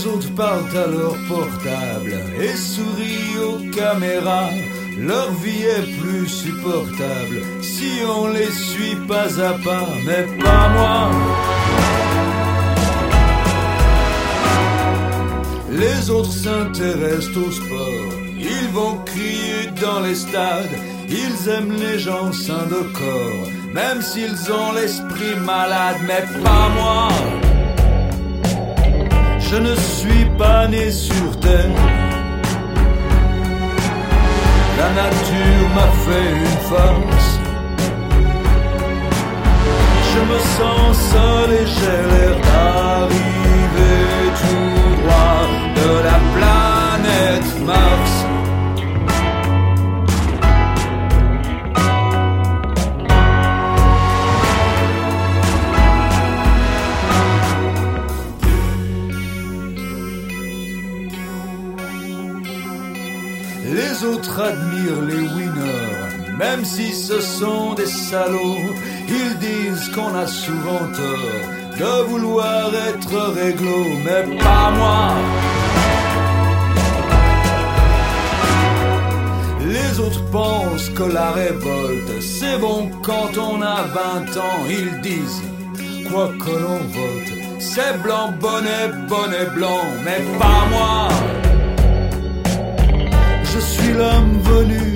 autres parlent à leur portable et sourient aux caméras. Leur vie est plus supportable si on les suit pas à pas, mais pas moi. Les autres s'intéressent au sport, ils vont crier dans les stades, ils aiment les gens sains de corps, même s'ils ont l'esprit malade, mais pas moi. Je ne suis pas né sur terre, la nature m'a fait une farce. Je me sens seul et j'ai l'air d'arriver tout droit de la planète Mars. Les autres admirent les winners, même si ce sont des salauds. Ils disent qu'on a souvent tort de vouloir être réglo, mais pas moi. Les autres pensent que la révolte, c'est bon quand on a 20 ans. Ils disent, quoi que l'on vote, c'est blanc, bonnet, bonnet blanc, mais pas moi. Je suis l'homme venu